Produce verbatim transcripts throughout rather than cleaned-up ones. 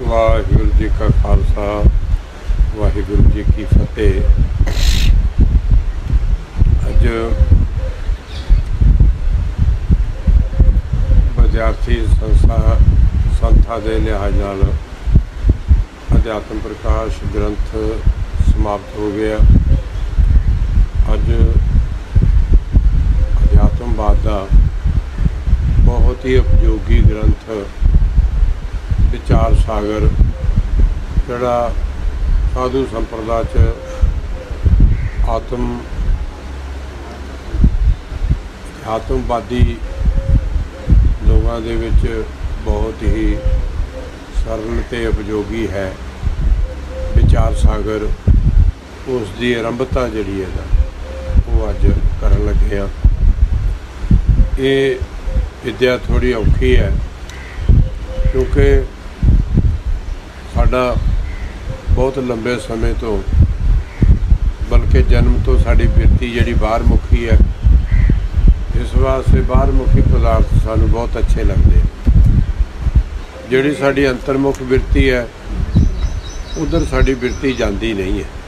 वाहिगुरू जी का खालसा वाहिगुरू जी की फतेह। अज विद्यार्थी संस्था संस्था के लिहाज नाल अध्यात्म प्रकाश ग्रंथ समाप्त हो गया। अज अध्यात्मवाद का बहुत ही उपयोगी ग्रंथ विचार सागर जिहड़ा साधु संप्रदाय च आत्म आत्मवादी लोगों के विच बहुत ही सरल ते उपयोगी है। विचार सागर उसकी आरंभता जिहड़ी है ना वो अज करन लगे हाँ। ये विद्या थोड़ी औखी है क्योंकि साडा बहुत लंबे समय तो बल्कि जन्म तो साड़ी बिरती जिहड़ी बाहर मुखी है। इस वास्ते बाहर मुखी पदार्थ सानू बहुत अच्छे लगते हैं। जिहड़ी साड़ी अंतरमुख बिरती है उधर साड़ी बिरती जाती नहीं है।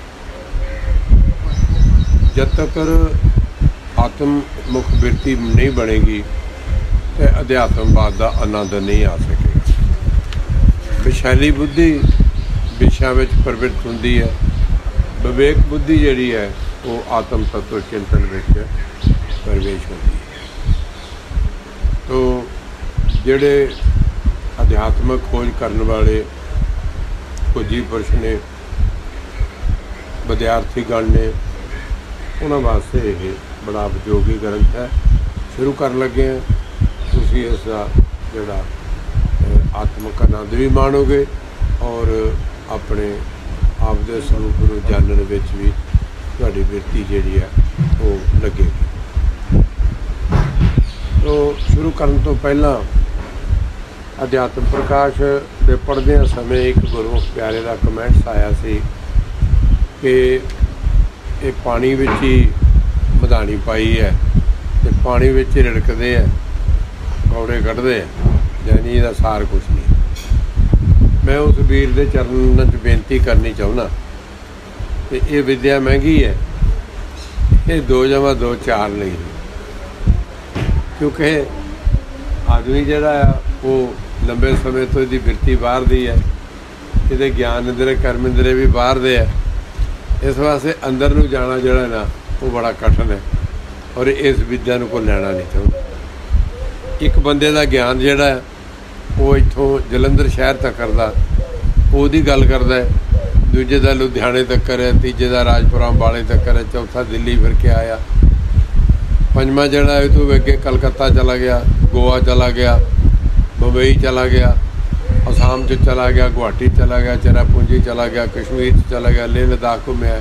जब तक आत्ममुख बिरती नहीं बनेगी तो अध्यात्मवाद का आनंद नहीं आ सकेगा। विशैली बुद्धि विषयां विच प्रवृत्त हुंदी है। विवेक बुद्धि जिहड़ी है वो आत्म तत्व चिंतन विच प्रवेश होती है। तो जिहड़े अध्यात्मक खोज करने वाले खोजी पुरुष ने विद्यार्थीगण ने उन्होंने वास्ते ये बड़ा उपयोगी ग्रंथ है। शुरू कर लगे हैं। तुसीं इसका जिहड़ा आत्मक आनंद भी माणोगे और अपने आप दे स्वरूप नूं जानण विच भी तुहाडी बिरती जिहड़ी है वो लगेगी। तो शुरू करन तो पहला अध्यात्म प्रकाश दे पढ़दे समय एक गुरमुख प्यारे का कमेंट्स आया सी कि ये पानी विच ही मधानी पाई है ते पानी विच रिड़कदे है कौड़े कढ़दे हैं यानी इसका सार कुछ नहीं। मैं उस वीर के चरणों च बेनती करनी चाहना कि ये विद्या महंगी है। ये दो जमा दो चार नहीं, क्योंकि आदमी जिहड़ा वो लंबे समय तो इसकी बिरती बाहर दी है। ये ज्ञान इंद्रे कर्म इंद्रे भी बाहर दे है। इस वास्ते अंदर नूं जाना जिहड़ा ना वो बड़ा कठिन है और इस विद्या को लैना नहीं चाहता। एक बंदे का ज्ञान जिहड़ा है वो इत्थों जलंधर शहर तक करदा ओहदी गल करदा है, दूजे का लुधियाने तक है, तीजे का राजपुरा अंबाले तक है, चौथा दिल्ली फिर के आया, पंजवा जिहड़ा है तो अगे कलकत्ता चला गया, गोवा चला गया, मुंबई चला गया, आसाम च चला गया, गुवाहाटी चला गया, चेरापूंजी चला गया, कश्मीर चला गया, लेह लद्दाख घूमिया।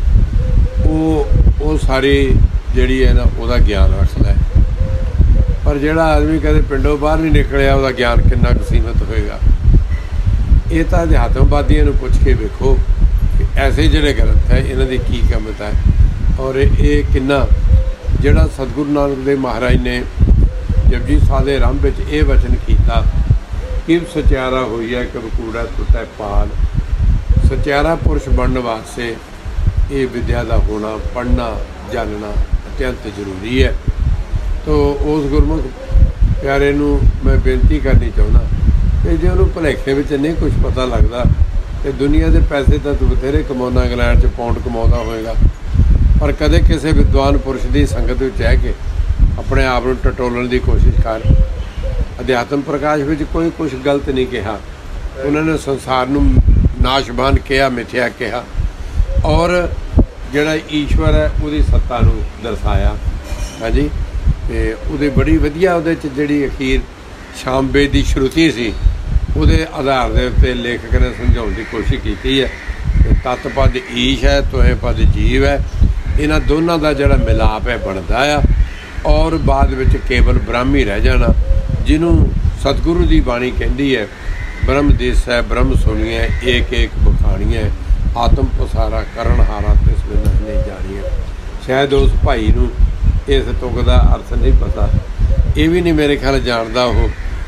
वो वो सारी जिहड़ी है ना वह ज्ञान रखता है। पर जिहड़ा आदमी कदे पिंडों बाहर नहीं निकलिया वह ज्ञान कितना कुछ सीमित होएगा। ये तो अध्यात्मवादियों को पूछ के वेखो कि ऐसे जिहड़े ग्रंथ है इन्हां दी की कीमत है और ये कितना जिहड़ा सतगुरु नानक देव महाराज ने जपजी साहिब दे आरंभ विच ये वचन किया कि सचियारा होई है कि कूड़ा टुटै पाल। सचियारा पुरुष बनने वास्ते ये विद्या का होना पढ़ना जानना अत्यंत जरूरी है। तो उस गुरमुख प्यारे नूं मैं बेनती करनी चाहना कि जे उन्होंने भुलेखे में नहीं कुछ पता लगता तो दुनिया के पैसे तो तू बथेरे कमाउंदा, इंग्लैंड च पाउंड कमाउंदा होएगा, पर कदे किसी विद्वान पुरुष की संगत में रह के अपने आप को टटोलण की कोशिश कर। अध्यात्म प्रकाश में कोई कुछ गलत नहीं कहा। उन्होंने संसार नूं नाशवान कहा, मिथ्या कहा और जिहड़ा ईश्वर है उसकी सत्ता नूं दर्शाया। हाँ जी, तो वो बड़ी वधिया उहदे च जिहड़ी अखीर शामबेद की श्रुति सी उहदे आधार के उत्ते लेखक ने समझाउण की कोशिश की है। तत्पद ईश है, तुहे पद जीव है। इन्हां दोनों का जिहड़ा मिलाप है बनता है और बाद विच केवल ब्रह्म ही रह जाना, जिन्हों सतगुरु की बाणी कहती है ब्रह्म देस है ब्रह्म सुनिए एक एक बखाणीए आत्म पसारा करण हारा तिस बिन नहीं जानिए। शायद उस भाई नूं इस तुक का अर्थ नहीं पता, ये भी नहीं मेरे ख्याल जानता हो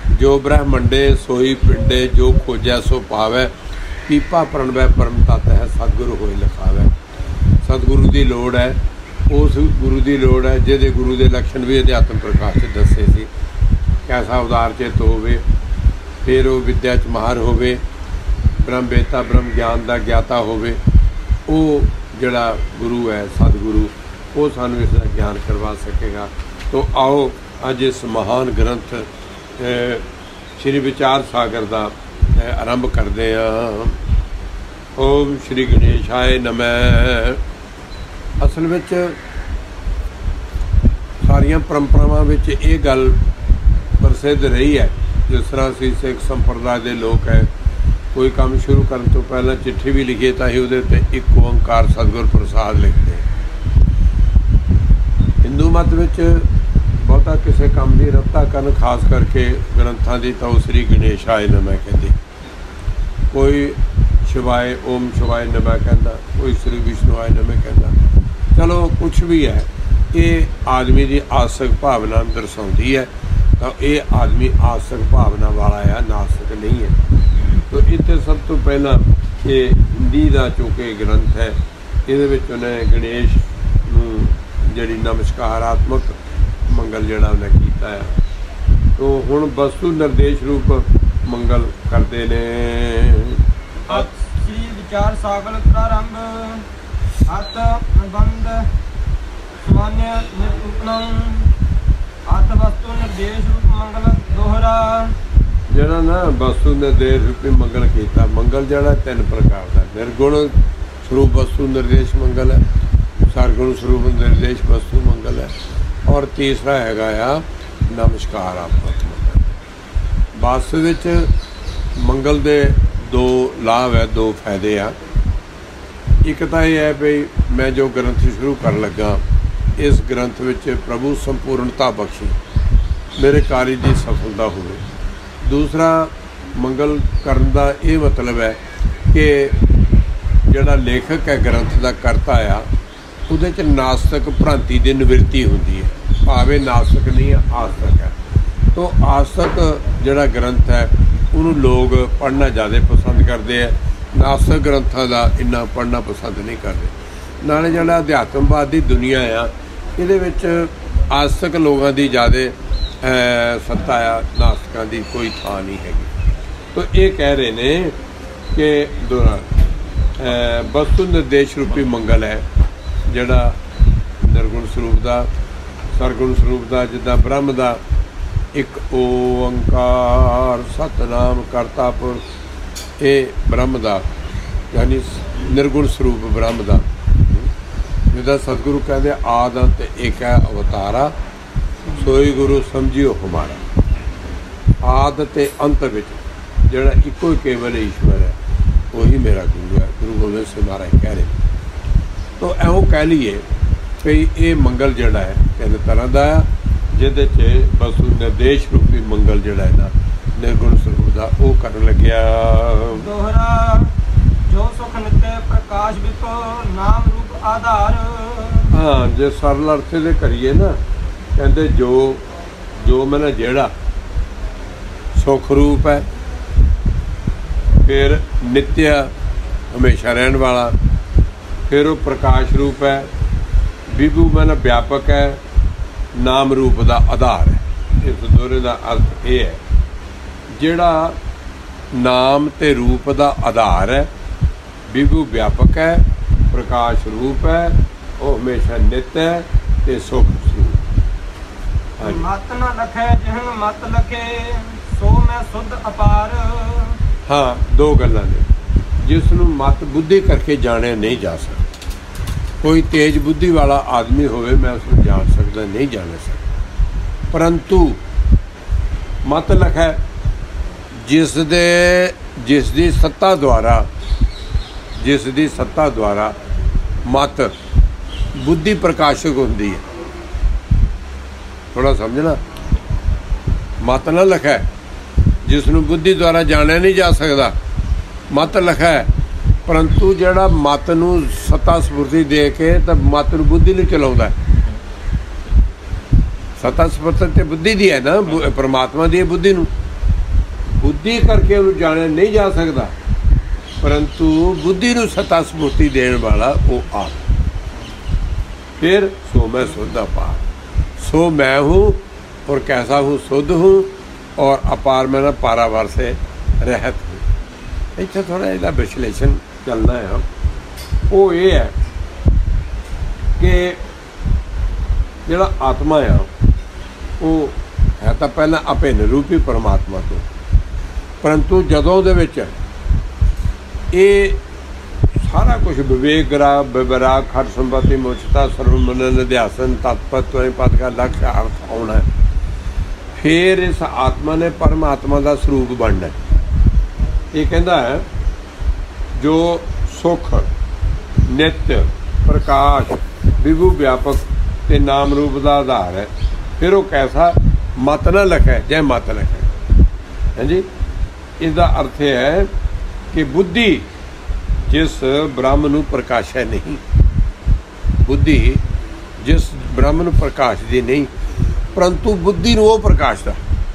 ਜੋ ਬ੍ਰਹਮੰਡੇ ਸੋਈ ਪਿੰਡੇ, ਜੋ ਖੋਜੈ ਸੋ ਪਾਵੈ, ਪੀਪਾ ਪ੍ਰਣਵੈ ਪਰਮ ਤਤ ਹੈ, ਸਤਿਗੁਰੂ ਹੋਏ ਲਿਖਾਵੈ। ਸਤਿਗੁਰੂ ਦੀ ਲੋੜ ਹੈ, ਉਸ ਗੁਰੂ ਦੀ ਲੋੜ ਹੈ ਜਿਹਦੇ ਗੁਰੂ ਦੇ ਲੱਛਣ ਵੀ ਅਧਿਆਤਮ ਪ੍ਰਕਾਸ਼ 'ਚ ਦੱਸੇ ਸੀ। ਕੈਸਾ ਉਦਾਰ ਚਿੱਤ ਹੋਵੇ, ਫਿਰ ਉਹ ਵਿੱਦਿਆ 'ਚ ਮਾਹਰ ਹੋਵੇ, ਬ੍ਰਹਮ ਵੇਤਾ ਬ੍ਰਹਮ ਗਿਆਨ ਦਾ ਗਿਆਤਾ ਹੋਵੇ। ਉਹ ਜਿਹੜਾ ਗੁਰੂ ਹੈ ਸਤਿਗੁਰੂ, ਉਹ ਸਾਨੂੰ ਇਸ ਦਾ ਗਿਆਨ ਕਰਵਾ ਸਕੇਗਾ। ਤੋ ਆਓ ਅੱਜ ਇਸ ਮਹਾਨ ਗ੍ਰੰਥ ਸ਼੍ਰੀ ਵਿਚਾਰ ਸਾਗਰ ਦਾ ਆਰੰਭ ਕਰਦੇ ਹਾਂ। ਓਮ ਸ਼੍ਰੀ ਗਣੇਸ਼ਾਏ ਨਮः। ਅਸਲ ਵਿੱਚ ਸਾਰੀਆਂ ਪਰੰਪਰਾਵਾਂ ਵਿੱਚ ਇਹ ਗੱਲ ਪ੍ਰਸਿੱਧ ਰਹੀ ਹੈ। ਜਿਸ ਤਰ੍ਹਾਂ ਅਸੀਂ ਸਿੱਖ ਸੰਪਰਦਾਇ ਦੇ ਲੋਕ ਹੈ, ਕੋਈ ਕੰਮ ਸ਼ੁਰੂ ਕਰਨ ਤੋਂ ਪਹਿਲਾਂ ਚਿੱਠੀ ਵੀ ਲਿਖੀਏ ਤਾਂ ਹੀ ਉਹਦੇ ਉੱਤੇ ਇੱਕ ਓਂਕਾਰ ਸਤਿਗੁਰ ਪ੍ਰਸਾਦ ਲਿਖਦੇ। ਹਿੰਦੂ ਮਤ ਵਿੱਚ ਬਹੁਤਾ ਕਿਸੇ ਕੰਮ ਦੀ ਰਤਾ ਕਰਨ, ਖਾਸ ਕਰਕੇ ਗ੍ਰੰਥਾਂ ਦੀ, ਤਾਂ ਉਹ ਸ੍ਰੀ ਗਣੇਸ਼ਾਏ ਨਮः ਕਹਿੰਦੇ। ਕੋਈ ਸ਼ਿਵਾਏ ਓਮ ਸ਼ਿਵਾਏ ਨਮः ਕਹਿੰਦਾ, ਕੋਈ ਸ੍ਰੀ ਵਿਸ਼ਨੂਆਏ ਨਮः ਕਹਿੰਦਾ। ਚਲੋ ਕੁਛ ਵੀ ਹੈ, ਇਹ ਆਦਮੀ ਦੀ ਆਸਕ ਭਾਵਨਾ ਨੂੰ ਦਰਸਾਉਂਦੀ ਹੈ। ਤਾਂ ਇਹ ਆਦਮੀ ਆਸਕ ਭਾਵਨਾ ਵਾਲਾ ਆ, ਨਾਸਕ ਨਹੀਂ ਹੈ। ਤਾਂ ਇੱਥੇ ਸਭ ਤੋਂ ਪਹਿਲਾਂ ਇਹ ਹਿੰਦੀ ਦਾ ਚੂੰਕਿ ਗ੍ਰੰਥ ਹੈ, ਇਹਦੇ ਵਿੱਚ ਉਹਨੇ ਗਣੇਸ਼ ਨੂੰ ਜਿਹੜੀ ਨਮਸਕਾਰਾਤਮਕ ਮੰਗਲ ਜਿਹੜਾ ਉਹਨੇ ਕੀਤਾ ਹੈ। ਤੋ ਹੁਣ ਵਸਤੂ ਨਿਰਦੇਸ਼ ਰੂਪ ਮੰਗਲ ਕਰਦੇ ਨੇ। ਸ੍ਰੀ ਵਿਚਾਰ ਸਾਗਰ ਪ੍ਰਾਰੰਭ ਅਤ ਬੰਦ ਸਮਾਨਯ ਨਿਰੂਪਣੰ ਅਤ ਵਸਤੂ ਨਿਰਦੇਸ਼ ਰੂਪ ਮੰਗਲ ਦੋਹਰਾ। ਜਿਹੜਾ ਨਾ ਵਸਤੂ ਨਿਰਦੇਸ਼ ਰੂਪੀ ਮੰਗਲ ਕੀਤਾ, ਮੰਗਲ ਜਿਹੜਾ ਤਿੰਨ ਪ੍ਰਕਾਰ ਦਾ, ਨਿਰਗੁਣ ਸਰੂਪ ਵਸਤੂ ਨਿਰਦੇਸ਼ ਮੰਗਲ ਹੈ, ਸਰਗੁਣ ਸਰੂਪ ਨਿਰਦੇਸ਼ ਵਸਤੂ ਮੰਗਲ ਹੈ, ਔਰ ਤੀਸਰਾ ਹੈਗਾ ਆ ਨਮਸਕਾਰਾਤਮਕ ਮੰਗਲ। ਵਾਸਤਵ ਵਿੱਚ ਮੰਗਲ ਦੇ ਦੋ ਲਾਭ ਹੈ, ਦੋ ਫਾਇਦੇ ਆ। ਇੱਕ ਤਾਂ ਇਹ ਹੈ ਵੀ ਮੈਂ ਜੋ ਗ੍ਰੰਥ ਸ਼ੁਰੂ ਕਰਨ ਲੱਗਾ, ਇਸ ਗ੍ਰੰਥ ਵਿੱਚ ਪ੍ਰਭੂ ਸੰਪੂਰਨਤਾ ਬਖਸ਼ੀ, ਮੇਰੇ ਕਾਰਜ ਦੀ ਸਫਲਤਾ ਹੋਵੇ। ਦੂਸਰਾ ਮੰਗਲ ਕਰਨ ਦਾ ਇਹ ਮਤਲਬ ਹੈ ਕਿ ਜਿਹੜਾ ਲੇਖਕ ਹੈ, ਗ੍ਰੰਥ ਦਾ ਕਰਤਾ ਆ, ਉਹਦੇ 'ਚ ਨਾਸਤਕ ਭ੍ਰਾਂਤੀ ਦੀ ਨਿਵਰਤੀ ਹੁੰਦੀ ਹੈ। ਭਾਵੇਂ ਨਾਸਤਕ ਨਹੀਂ ਹੈ, ਆਸਤਕ ਹੈ। ਤੋ ਆਸਤਕ ਜਿਹੜਾ ਗ੍ਰੰਥ ਹੈ ਉਹਨੂੰ ਲੋਕ ਪੜ੍ਹਨਾ ਜ਼ਿਆਦਾ ਪਸੰਦ ਕਰਦੇ ਹੈ, ਨਾਸਤਕ ਗ੍ਰੰਥਾਂ ਦਾ ਇੰਨਾ ਪੜ੍ਹਨਾ ਪਸੰਦ ਨਹੀਂ ਕਰਦੇ। ਨਾਲੇ ਜਿਹੜਾ ਅਧਿਆਤਮਵਾਦ ਦੀ ਦੁਨੀਆ ਆ, ਇਹਦੇ ਵਿੱਚ ਆਸਤਕ ਲੋਕਾਂ ਦੀ ਜ਼ਿਆਦਾ ਸੱਤਾ ਆ, ਨਾਸਤਕਾਂ ਦੀ ਕੋਈ ਥਾਂ ਨਹੀਂ ਹੈਗੀ। ਤੋ ਇਹ ਕਹਿ ਰਹੇ ਨੇ ਕਿ ਦੌਰਾਨ ਵਸਤੂ ਨਿਰਦੇਸ਼ ਰੂਪੀ ਮੰਗਲ ਹੈ, ਜਿਹੜਾ ਨਿਰਗੁਣ ਸਰੂਪ ਦਾ, ਸਰਗੁਣ ਸਰੂਪ ਦਾ, ਜਿੱਦਾਂ ਬ੍ਰਹਮ ਦਾ ਇੱਕ ਓੰਕਾਰ ਸਤਿਨਾਮ ਕਰਤਾ ਪੁਰਖ, ਇਹ ਬ੍ਰਹਮ ਦਾ ਯਾਨੀ ਨਿਰਗੁਣ ਸਰੂਪ ਬ੍ਰਹਮ ਦਾ, ਜਿਹਦਾ ਸਤਿਗੁਰੂ ਕਹਿੰਦੇ ਆਦਿ ਅੰਤ ਏਕ ਹੈ ਅਵਤਾਰਾ, ਸੋਈ ਗੁਰੂ ਸਮਝਿਓ ਹਮਾਰਾ। ਆਦਿ ਤੇ ਅੰਤ ਵਿੱਚ ਜਿਹੜਾ ਇੱਕੋ ਹੀ ਕੇਵਲ ਈਸ਼ਵਰ ਹੈ, ਉਹੀ ਮੇਰਾ ਗੁਰੂ ਹੈ। ਗੁਰੂ ਗੋਬਿੰਦ ਸਿੰਘ ਮਹਾਰਾਜ ਕਹਿ ਰਹੇ। ਤੋ ਐਉਂ ਕਹਿ ਲਈਏ ਵੀ ਇਹ ਮੰਗਲ ਜਿਹੜਾ ਹੈ ਤਿੰਨ ਤਰ੍ਹਾਂ ਦਾ ਆ, ਜਿਹਦੇ 'ਚ ਵਸਤੂ ਨਿਰਦੇਸ਼ ਰੂਪੀ ਮੰਗਲ ਜਿਹੜਾ ਹੈ ਨਾ ਨਿਰਗੁਣ ਸਰੂਪ ਦਾ, ਉਹ ਕਰਨ ਲੱਗਿਆ। ਦੋਹਰਾ ਜੋ ਸੁਖ ਨਿਤਿ ਪ੍ਰਕਾਸ਼ ਵਿਕੋ ਨਾਮ ਰੂਪ ਆਧਾਰ। ਹਾਂ, ਜੇ ਸਰਲ ਅਰਥ ਦੇ ਕਰੀਏ ਨਾ, ਕਹਿੰਦੇ ਜੋ ਜੋ ਮੈਨਾਂ ਜਿਹੜਾ ਸੁਖ ਰੂਪ ਹੈ, ਫਿਰ ਨਿਤਿਆ ਹਮੇਸ਼ਾ ਰਹਿਣ ਵਾਲਾ, ਫਿਰ ਉਹ ਪ੍ਰਕਾਸ਼ ਰੂਪ ਹੈ, ਵਿਭੂ ਮੈਨਾਂ ਵਿਆਪਕ ਹੈ, ਨਾਮ ਰੂਪ ਦਾ ਆਧਾਰ ਹੈ। ਇਸ ਦੋਹਰੇ ਦਾ ਅਰਥ ਇਹ ਹੈ, ਜਿਹੜਾ ਨਾਮ ਤੇ ਰੂਪ ਦਾ ਆਧਾਰ ਹੈ, ਵਿਭੂ ਵਿਆਪਕ ਹੈ, ਪ੍ਰਕਾਸ਼ ਰੂਪ ਹੈ, ਉਹ ਹਮੇਸ਼ਾ ਨਿਤ ਹੈ ਤੇ ਸੁਖ ਸਰੂਪ। ਮਤ ਨਾ ਲਖੈ ਜਿਹ ਮਤ ਲਖੇ ਸੋ ਮੈਂ ਸੁਧ ਅਪਾਰ। ਹਾਂ, ਦੋ ਗੱਲਾਂ ਨੇ। ਜਿਸ ਨੂੰ ਮਤ ਬੁੱਧੀ ਕਰਕੇ ਜਾਣਿਆ ਨਹੀਂ ਜਾ ਸਕਦਾ। ਕੋਈ ਤੇਜ਼ ਬੁੱਧੀ ਵਾਲਾ ਆਦਮੀ ਹੋਵੇ, ਮੈਂ ਉਸ ਨੂੰ ਜਾਣ ਸਕਦਾ, ਨਹੀਂ ਜਾਣ ਸਕਦਾ। ਪਰੰਤੂ ਮਤ ਲਖੈ, ਜਿਸ ਦੇ ਜਿਸ ਦੀ ਸੱਤਾ ਦੁਆਰਾ ਜਿਸ ਦੀ ਸੱਤਾ ਦੁਆਰਾ ਮਤ ਬੁੱਧੀ ਪ੍ਰਕਾਸ਼ਕ ਹੁੰਦੀ ਹੈ। ਥੋੜਾ ਸਮਝਣਾ, ਮਤ ਨਾ ਲਖੈ ਜਿਸ ਨੂੰ ਬੁੱਧੀ ਦੁਆਰਾ ਜਾਣਿਆ ਨਹੀਂ ਜਾ ਸਕਦਾ, ਮਤ ਲਖੈ। ਪਰੰਤੂ ਜਿਹੜਾ ਮਤ ਨੂੰ ਸੱਤਾ ਸਪੁਰਤੀ ਦੇ ਕੇ ਤਾਂ ਮਤ ਨੂੰ ਬੁੱਧੀ ਨੂੰ ਚਲਾਉਂਦਾ, ਸੱਤਾ ਸਪੁਰਤੀ ਤੇ ਬੁੱਧੀ ਦੀ ਹੈ ਨਾ, ਪਰਮਾਤਮਾ ਦੀ ਹੈ ਬੁੱਧੀ ਨੂੰ। बुद्धि करके उन्हें जाने नहीं जा सकता, परंतु बुद्धि नूं सत्ता स्फूर्ति देने वाला वो आप। फिर सो मैं शुद्ध अपार, सो मैं हूँ और कैसा हूँ, शुद्ध हूँ और अपार में ना पारावार से रहत हूँ। इतना थोड़ा इसका विश्लेषण चलना है। वो ये है कि जिहड़ा आत्मा आ वो है तो पहला अभिन्न रूपी परमात्मा तो, परंतु जदों दे विच ये सारा कुछ विवेक विराग विराग खट संपत्ति मोचता सर्वमन निध्यासन तत्पत्व पद का लक्ष्य अर्थ आना है, फिर इस आत्मा ने परमात्मा का स्वरूप बनना। ये कहता है जो सुख नित्य प्रकाश विभू व्यापक ते नाम रूप का आधार है, फिर वो कैसा मत न लखे जय मत लखे। हाँ जी, इसका अर्थ है कि बुद्धि जिस ब्रह्म नूं प्रकाशै नहीं, बुद्धि जिस ब्रह्म नूं प्रकाशदी नहीं, परंतु बुद्धि नूं वो प्रकाशदा।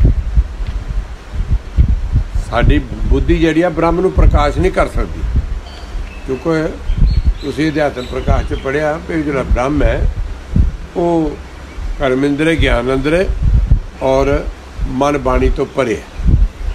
साडी बुद्धि जिहड़ी आ ब्रह्म नूं प्रकाश नहीं कर सकती, क्योंकि तुसीं अध्यात्म प्रकाश च पढ़िया भी जिहड़ा ब्रह्म है वो कर्मेंद्रे ज्ञानेंद्रे और मन बाणी तो परे है।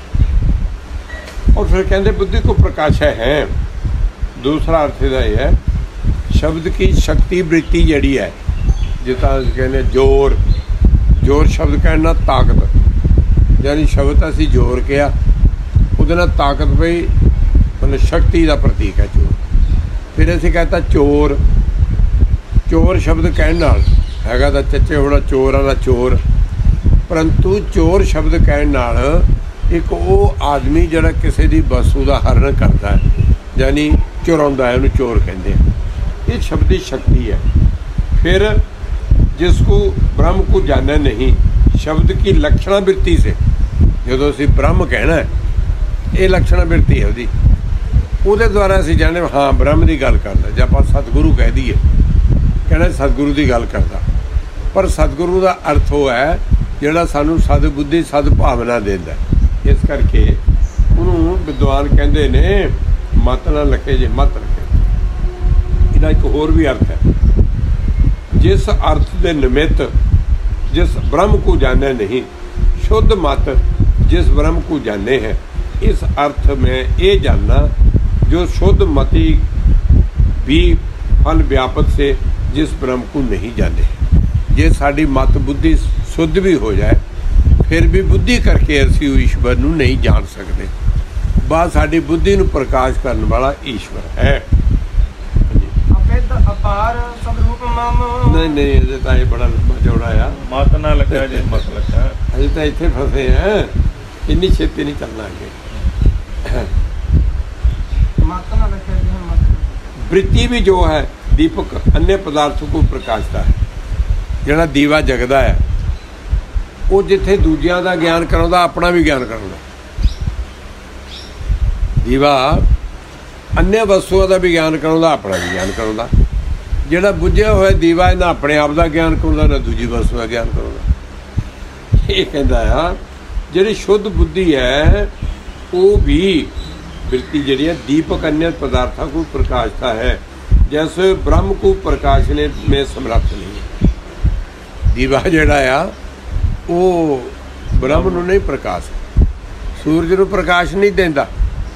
और फिर कहते बुद्धि को प्रकाश है। दूसरा अर्थ यह है शब्द की शक्ति वृत्ति जड़ी है, जितना कहने जोर, जोर शब्द कहना ताकत, यानी शब्द असी जोर किया उहदे नाल ताकत पई, मतलब शक्ति का प्रतीक है जोर। फिर असी कहता चोर, चोर शब्द कहने नाल हैगा दा चच्चे होना चोरां दा चोर, परंतु चोर शब्द कहने नाल एक वो आदमी जिहड़ा किसी दी वस्तु का हरण करता है, यानी चुरांदा है, उन्हें चोर कहते हैं। ये शब्दी शक्ति है। फिर जिसको ब्रह्म को जाना नहीं, शब्द की लक्षणा वृत्ति से, जो असी ब्रह्म कहना है ये लक्षणा वृत्ति है उसकी, उसके द्वारा असी जाने हाँ ब्रह्म की गल करता। जब आप सतगुरु कह दीए कहना सतगुरु की गल करता, पर सतगुरु का अर्थ वो है जिहड़ा सानू सद बुद्धि सद भावना देंदा। इस करके उन्होंने विद्वान कहते ने मत ना लखे जे मत रखे। इसका एक होर भी अर्थ है, जिस अर्थ के निमित्त जिस ब्रह्म को जाने नहीं, शुद्ध मत जिस ब्रह्म को जाने हैं, इस अर्थ में ये जानना जो शुद्ध मति भी फल व्यापक से जिस ब्रह्म को नहीं जाने। जे साड़ी मत बुद्धि शुद्ध भी हो जाए फिर भी बुद्धि करके असी ईश्वर नूं नहीं जान सकते। बात साड़ी बुद्धि नूं प्रकाश करने वाला ईश्वर है। अपार सदरूप मम नहीं नहीं अजे तो ये बड़ा लंबा चौड़ा है, मत ना लगा जे मत लगा, अजे तो इतने फंसे हैं, इन्नी छेती नहीं चलना आगे। मत ना लगे जे मत। वृत्ति भी जो है दीपक अन्य पदार्थों को प्रकाशता है। जिहड़ा दीवा जगदा है वो जिथे दूजियां दा ज्ञान कराउंदा अपना भी ज्ञान कराउंदा। दीवा अन्य वस्तुओं का भी ज्ञान कराउंदा अपना भी ज्ञान कराउंदा। जिहड़ा बुझिया होया दीवा ना अपने आप का ज्ञान कराउंदा ना दूजी वस्तु का ज्ञान कराउंदा। ये कहता है जिहड़ी शुद्ध बुद्धि है वो भी वृत्ति जिहड़ी है दीपक अन्य पदार्थों को प्रकाशता है, जैसे ब्रह्म को प्रकाशने में समर्थ नहीं है। दीवा जिहड़ा आ वो ब्रह्म नूं नहीं प्रकाश, सूरज नूं प्रकाश नहीं देंदा,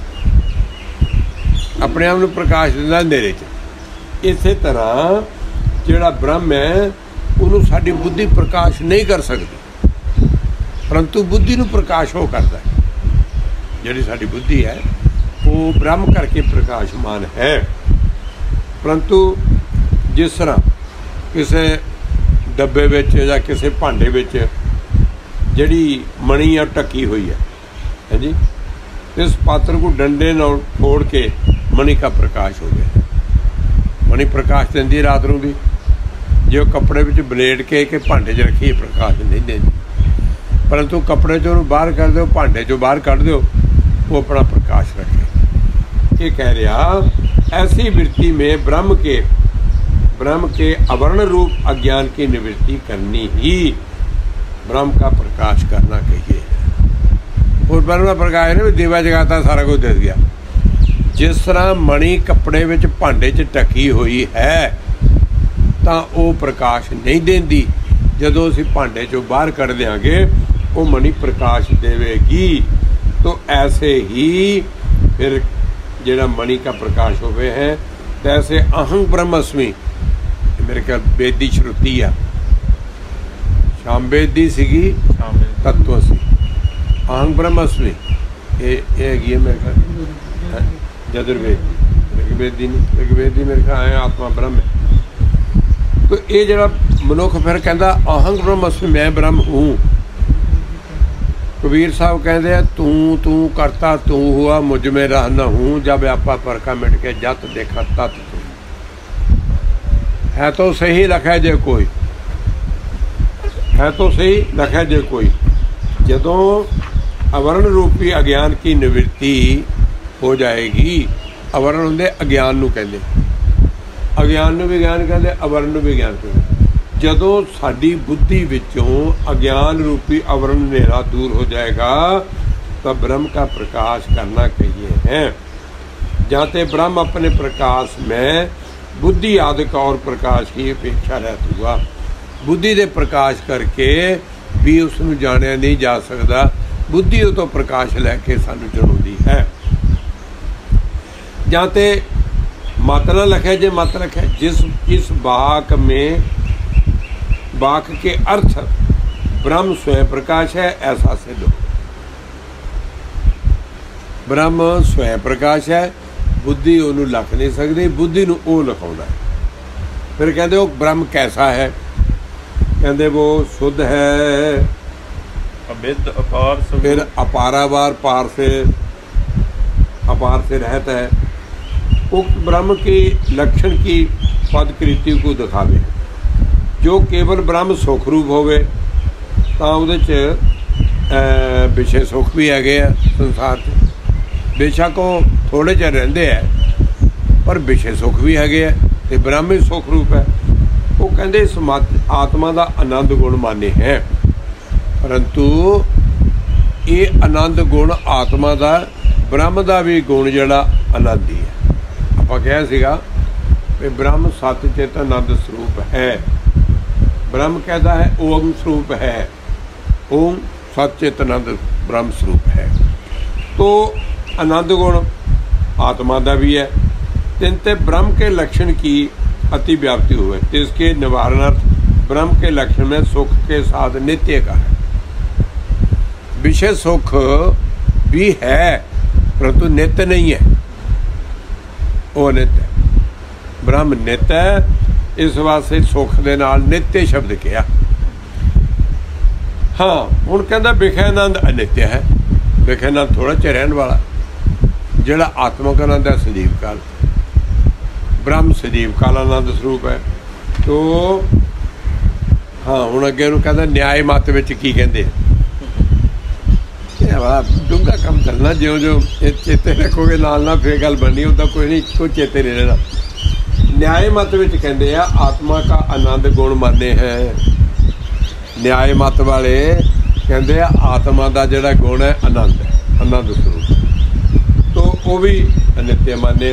अपने आप नूं प्रकाश दिंदा अंधेरे च। इसे तरह जिहड़ा ब्रह्म है उन्होंने साडी बुद्धि प्रकाश नहीं कर सकती, परंतु बुद्धि नूं प्रकाश हो करता है। जिहड़ी साडी बुद्धि है वो ब्रह्म करके प्रकाशमान है, परंतु जिस तरह किसी डब्बे विच या किसी भांडे विच जिहड़ी मणी आ ढकी हुई है, है जी, इस पात्र को डंडे नाल फोड़ के मणि का प्रकाश हो गया। मणि प्रकाश देंदी रात नूं भी, जो कपड़े विच बलेट के के भांडे च रखिए प्रकाश नहीं देंदी, परंतु कपड़े चों बाहर कर दो, भांडे चों बाहर कढ़ दो, वो अपना प्रकाश रखे। ये कह रहा ऐसी वृत्ति में ब्रह्म के ब्रह्म के आवरण रूप अज्ञान की निवृत्ति करनी ही ब्रह्म का प्रकाश करना कहिए। ਹੋਰ ਬ੍ਰਹਮ ਦਾ ਪ੍ਰਕਾਸ਼ ਨੇ ਵੀ ਦੀਵਾ ਜਗਾਤਾ, ਸਾਰਾ ਕੁਝ ਦਿਸ ਗਿਆ। ਜਿਸ ਤਰ੍ਹਾਂ ਮਣੀ ਕੱਪੜੇ ਵਿੱਚ ਭਾਂਡੇ 'ਚ ਢੱਕੀ ਹੋਈ ਹੈ ਤਾਂ ਉਹ ਪ੍ਰਕਾਸ਼ ਨਹੀਂ ਦਿੰਦੀ, ਜਦੋਂ ਅਸੀਂ ਭਾਂਡੇ 'ਚੋਂ ਬਾਹਰ ਕੱਢ ਦਿਆਂਗੇ ਉਹ ਮਣੀ ਪ੍ਰਕਾਸ਼ ਦੇਵੇਗੀ। तो ऐसे ही फिर ਜਿਹੜਾ मणि का प्रकाश होवे है, तैसे अहं ब्रह्मस्मि मेरे ख्याल वेद दी श्रुति आ, शाम वेद दी सीगी तत्व सी, अहं ब्रह्मस्मि ये ये हैगी है मेरे ख्याल जजुर्वेद ऋग्वेद दी नहीं, ऋग्वेद दी मेरे ख्याल है आत्मा ब्रह्म है। तो ये जरा मनुख फिर कहता अहं ब्रह्मस्मि, मैं ब्रह्म हूँ। कबीर साहब कहते हैं तू तू करता तू हुआ, मुझ में रहना हूँ, जब आपा परखा मिट के जत देखा तत तू। है तो सही लखे जे कोई, है तो सही लखे जे कोई। जदों आवरण रूपी अज्ञान की निवृत्ति हो जाएगी, आवरण होंदे अज्ञान नूं कहंदे, अज्ञान नूं भी ज्ञान कहंदे, आवरण नूं भी ज्ञान कहंदे। ਜਦੋਂ ਸਾਡੀ ਬੁੱਧੀ ਵਿੱਚੋਂ ਅਗਿਆਨ ਰੂਪੀ ਅਵਰਣ ਹਨੇਰਾ दूर हो जाएगा तो ब्रह्म का प्रकाश करना कहिए हैं। जाते ब्रह्म अपने प्रकाश में बुद्धि आदि का और प्रकाश की अपेक्षा रहत हुआ, बुद्धि दे प्रकाश करके भी उसनूं जाणिया नहीं जा सकता, बुद्धि उतों प्रकाश लैके सानूं जणाउंदी है। जाते मत न लखे जे मत रखे, जिस इस वाक में वाक के अर्थ ब्रह्म स्वयं प्रकाश है ऐसा सिद्ध हो। ब्रह्म स्वयं प्रकाश है, बुद्धि ਉਹਨੂੰ लख नहीं सकती, बुद्धि ਨੂੰ ਉਹ ਲਿਖਾਉਂਦਾ है। फिर कहते वो ब्रह्म कैसा है, कहते वो शुद्ध है, अविद्ध अपार, फिर अपारावार पार से अपार से रहता है। उक्त ब्रह्म की लक्षण की पद कृति को दिखावे। जो केवल ब्रह्म सुख रूप होवे तां उहदे च विषय सुख भी हैगे आ संसार च, बेशक वो थोड़े चिर रहिंदे है पर विषय सुख भी हैगे आ, ते ब्रह्म ही सुख रूप है। वो कहंदे इस आत्मा दा आनंद गुण माने हैं, परंतु ये आनंद गुण आत्मा दा ब्रह्म दा भी गुण जिहड़ा आनंद ही है। आपां कहा सीगा भी ब्रह्म सत चित आनंद स्वरूप है, ब्रह्म कहता है ओम स्वरूप है, ओम सचिदानंद ब्रह्म स्वरूप है। तो आनंद गुण आत्मा का भी है, जिनते ब्रह्म के लक्षण की अति व्याप्ति हुए, तो इसके निवारणार्थ ब्रह्म के लक्षण में सुख के साथ नित्य का है। विषय सुख भी है परंतु नित्य नहीं है, वो नित्य है, ब्रह्म नित्य है। इस वास्ते सुख दे नाल नित्य शब्द किया। हाँ हुण कहंदा विखय आनंद अनित्य है, विखय आनंद थोड़ा चिर रहण वाला, जिहड़ा आत्मक आनंद है सजीव काल, ब्रह्म सजीव काल आनंद स्वरूप है। तो हाँ हुण अगे नूं कहंदा न्याय मत विच की कहंदे, बड़ा डूंगा काम चलना, ज्यों ज्यों चेते रखोगे नाल ना फिर गल बननी, उदा कोई नहीं, कोई चेते नहीं रहना। न्याय मत विच कहंदे आ आत्मा का आनंद गुण माने हैं। न्याय मत वाले कहंदे आ आत्मा का जिहड़ा गुण है आनंद है, आनंद स्वरूप, तो वो भी अनित्य माने।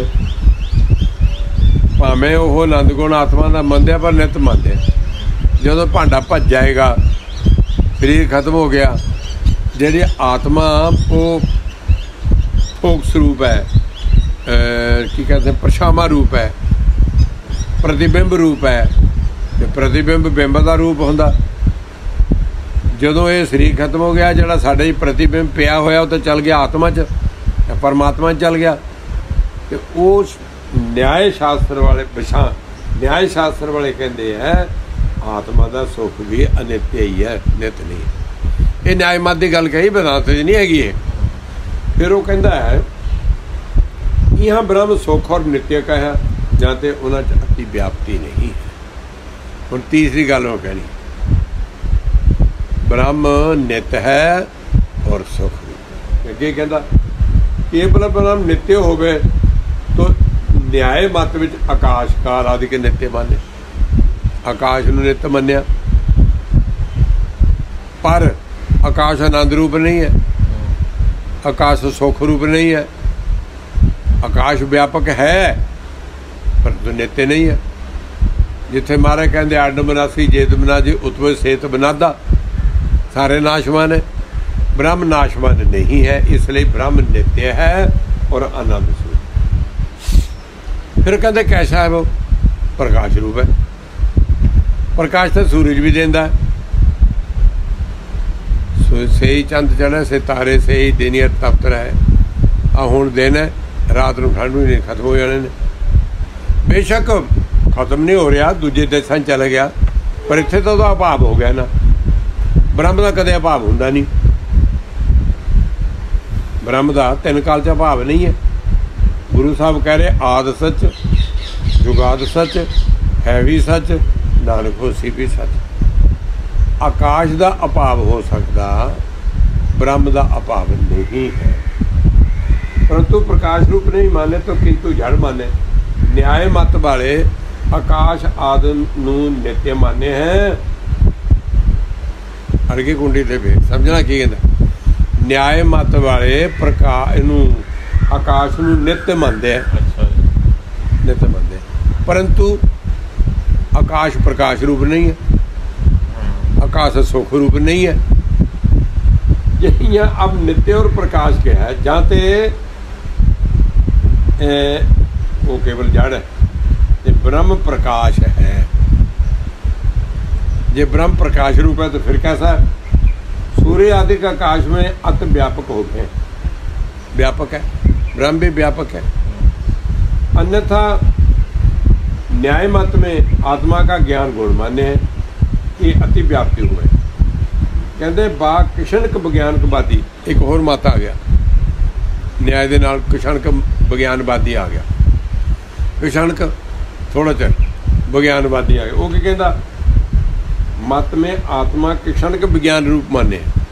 भावें वो आनंद गुण आत्मा का मनदे पर नित मनदे, जदों भांडा भज जाएगा, शरीर खत्म हो गया, जिहड़ी आत्मा वो भोग स्वरूप है, की कहते हैं परछावां रूप है, प्रतिबिंब रूप है, ते प्रतिबिंब बिंब का रूप होंदा। जदों ये शरीर खत्म हो गया, जिहड़ा साडे प्रतिबिंब पिया होया वो तो चल गया आत्मा च, परमात्मा चल गया। ते उस न्याय शास्त्र वाले पिछा न्याय शास्त्र वाले कहते हैं आत्मा का सुख भी अनित्य ही है, नित नहीं। ये न्याय मत की गल कही, वेदांत नहीं हैगी। फिर वो कहता है यहाँ ब्रह्म सुख और नित्य का है, जाते उन्हें अति व्याप्ति नहीं है। हुण तीसरी गल वो कहनी, ब्रह्म नित है और सुख भी। अगे कहता केवल ब्रह्म नित्य होवे तो न्याय मत विच आकाश काल आदि के नित्य माने, आकाश नूं नित मन्निया, पर आकाश आनंद रूप नहीं है। आकाश सुख रूप नहीं है। आकाश व्यापक है परंतु नित्य नहीं है। जिथे महाराज कहते अड मनासी जेत बना जी उत्पज सेत बनादा, सारे नाशवान है, ब्रह्म नाशवान नहीं है, इसलिए ब्रह्म नित्य है और आनंद स्वरूप। फिर कहते कैसा है वो? प्रकाश रूप है। प्रकाश तो सूरज भी देता है, से ही चंद चढ़े, से तारे, से ही दिन तपत रहे। आ हुण दिन है, रात को ठंड भी नहीं, खत्म हो जाने ने। बेशक खत्म नहीं हो रहा, दूजे देशों चले गया, पर इत्थे तो ਉਹਦਾ अभाव हो गया ना। ब्रह्म का कदे अभाव ਹੁੰਦਾ नहीं। ब्रह्म का तीन काल च अभाव नहीं है। गुरु साहब कह रहे आद सच, जुगाद सच, है भी सच, नानक होसी भी सच। आकाश का अभाव हो सकता, ब्रह्म का अभाव नहीं है। परंतु प्रकाश रूप नहीं माने तो किंतु जड़ माने। न्याय मत वाले आकाश आदि नूं नित्य माने हैं। अड़के कुंडी ते फिर समझना की कहता। न्याय मत वाले प्रकाश नूं आकाश नूं नित्य मानते हैं, नित्य मानते, परंतु आकाश प्रकाश रूप नहीं है, आकाश सुख रूप नहीं है। यही अब नित्य और प्रकाश क्या है? जाते वो केवल जड़ है, ये ब्रह्म प्रकाश है। ये ब्रह्म प्रकाश रूप है तो फिर कैसा है? सूर्य आदि का आकाश में अत व्यापक होते हैं, व्यापक है, ब्रह्म भी व्यापक है। अन्यथा न्याय मत में आत्मा का ज्ञान गुण मान्य है कि अति व्याप्ति हुए। कहते बा किशनक विज्ञानकवादी एक होर मत आ गया, न्याय के नाल किशनक विज्ञानवादी आ गया। किशनक थोड़ा चिर विज्ञानवादी आ गया। वो की कहता मत में आत्मा किशनक विज्ञान रूप माने।